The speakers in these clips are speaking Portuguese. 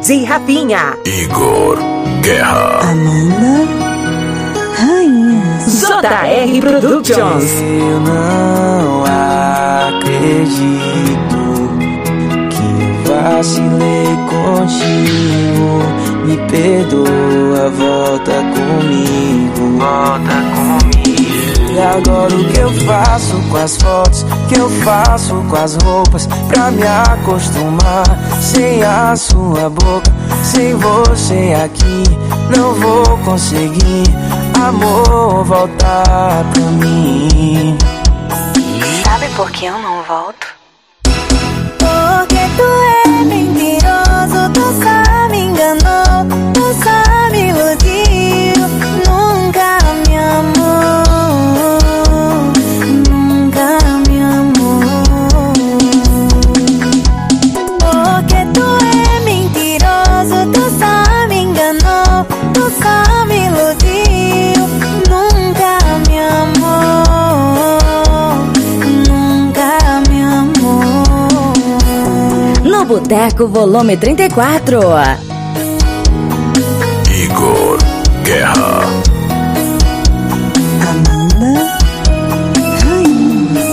e Rafinha. Igor Guerra. Amanda Rainha. JR Productions. Eu não acredito que eu vacilei contigo. Me perdoa, volta comigo. Volta comigo. E agora o que eu faço com as fotos? O que eu faço com as roupas? Pra me acostumar sem a sua boca. Sem você aqui não vou conseguir. Amor, voltar pra mim. Sabe por que eu não volto? Porque tu é mentiroso, tu só me enganou, tu só me iludiu, nunca me amou, nunca me amou. Porque tu é mentiroso, tu só me enganou, tu só me iludiu, nunca me amou, nunca me amou. No Boteco Volume 34. Igor Guerra. Amanda Rainha.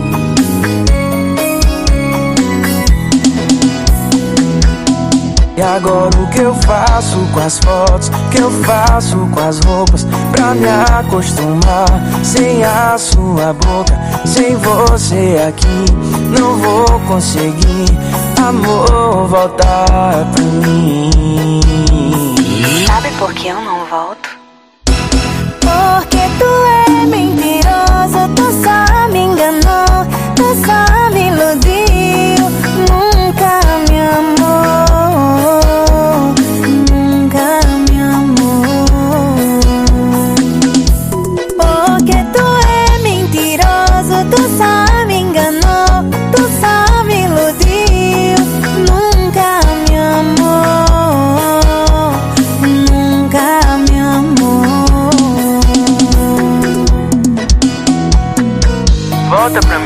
E agora o que eu faço com as fotos? O que eu faço com as roupas? Pra me acostumar sem a sua boca. Sem você aqui não vou conseguir. Amor, voltar pra mim. Sabe por que eu não volto? Porque tu é mentiroso, tu só me enganou, tu só me iludiu, nunca me amou, nunca me amou. Porque tu é mentiroso, tu só me enganou, tu só me iludiu, nunca me amou, nunca me amou. Volta pra